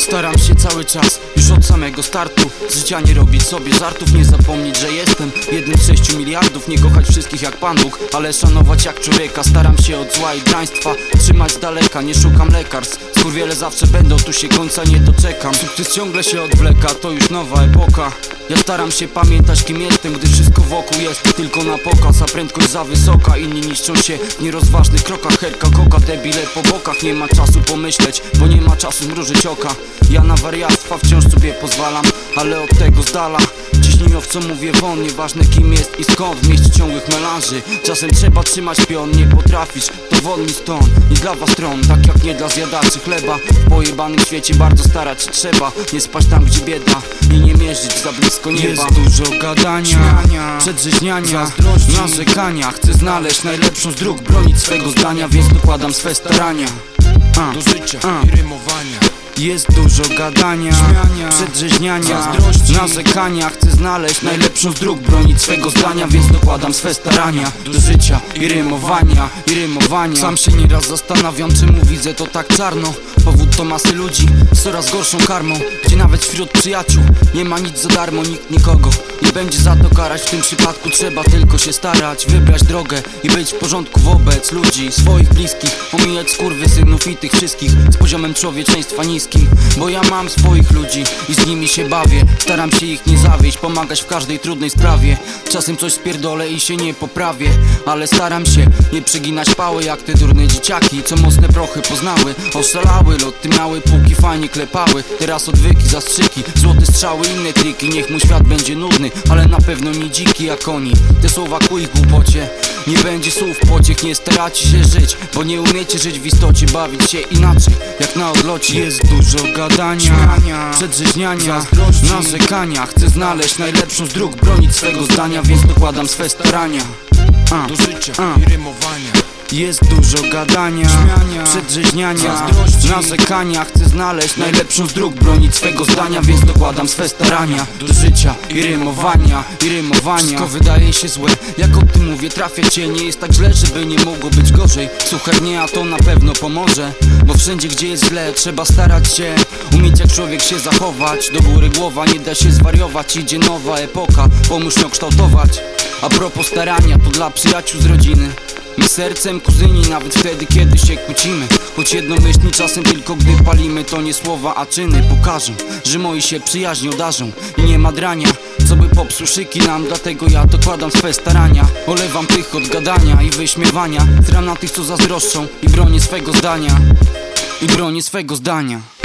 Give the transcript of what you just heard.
Staram się cały czas, już od samego startu, z życia nie robić sobie żartów. Nie zapomnieć, że jestem jednym z 6 miliardów. Nie kochać wszystkich jak Pan Bóg, ale szanować jak człowieka. Staram się od zła i draństwa trzymać z daleka. Nie szukam lekarstw, skurwiele zawsze będą, tu się końca nie doczekam. Sukces ciągle się odwleka, to już nowa epoka. Ja staram się pamiętać, kim jestem, gdy wszystko wokół jest tylko na pokaz, a prędkość za wysoka. Inni niszczą się w nierozważnych krokach. Herka, koka, debile po bokach. Nie ma czasu pomyśleć, bo nie ma czasu zmrużyć oka. Ja na wariactwa wciąż sobie pozwalam, ale od tego z dala. Ciśnij o w co mówię won, nieważne kim jest i skąd. W mieście ciągłych melanży czasem trzeba trzymać pion. Nie potrafisz, to won mi stąd. I dla was tron, tak jak nie dla zjadaczy chleba. W pojebanym świecie bardzo starać się trzeba. Nie spać tam gdzie bieda i nie mierzyć za blisko nieba. Jest dużo gadania, przedrzeźniania, narzekania. Chcę znaleźć najlepszą z dróg, bronić swego zdania, więc dokładam swe starania do życia i rymowania. Jest dużo gadania, przedrzeźniania, narzekania. Chcę znaleźć najlepszą z dróg, bronić swego zdania, więc dokładam swe starania do życia i rymowania, Sam się nieraz zastanawiam, czemu widzę to tak czarno. Powód to masy ludzi z coraz gorszą karmą, gdzie nawet wśród przyjaciół nie ma nic za darmo. Nikt nikogo nie będzie za to karać. W tym przypadku trzeba tylko się starać, wybrać drogę i być w porządku wobec ludzi, swoich bliskich. Omijać skurwysynów i tych wszystkich z poziomem człowieczeństwa niskim. Bo ja mam swoich ludzi i z nimi się bawię. Staram się ich nie zawieść, pomagać w każdej trudnej sprawie. Czasem coś spierdolę i się nie poprawię, ale staram się nie przeginać pały jak te durne dzieciaki, co mocne prochy poznały. Oszalały, loty miały, półki fajnie klepały. Teraz odwyki, zastrzyki, złote strzały, inne triki. Niech mój świat będzie nudny, ale na pewno nie dziki jak oni. Te słowa ku ich głupocie, nie będzie słów pociech. Nie staracie się żyć, bo nie umiecie żyć w istocie. Bawić się inaczej, jak na odlocie. Jest dużo gadania, przedrzeźniania, narzekania. Chcę znaleźć najlepszą z dróg, bronić swego zdania, więc dokładam swe starania do życia i rymowania. Jest dużo gadania, przedrzeźniania, narzekania. Chcę znaleźć najlepszą z dróg, bronić swego zdania, więc dokładam swe starania do życia i rymowania, Wszystko wydaje się złe, jak o tym mówię, trafia cię. Nie jest tak źle, żeby nie mogło być gorzej. Słuchaj mnie, a to na pewno pomoże, bo wszędzie gdzie jest źle, trzeba starać się umieć jak człowiek się zachować. Do góry głowa, nie da się zwariować. Idzie nowa epoka, pomóż ją kształtować. A propos starania, to dla przyjaciół z rodziny. My sercem kuzyni, nawet wtedy kiedy się kłócimy. Choć jednomyślni czasem tylko gdy palimy. To nie słowa, a czyny pokażą, że moi się przyjaźnią darzą. I nie ma drania, co by popsuł szyki nam. Dlatego ja dokładam swe starania. Olewam tych od gadania i wyśmiewania. Stram na tych co zazdroszczą i bronię swego zdania,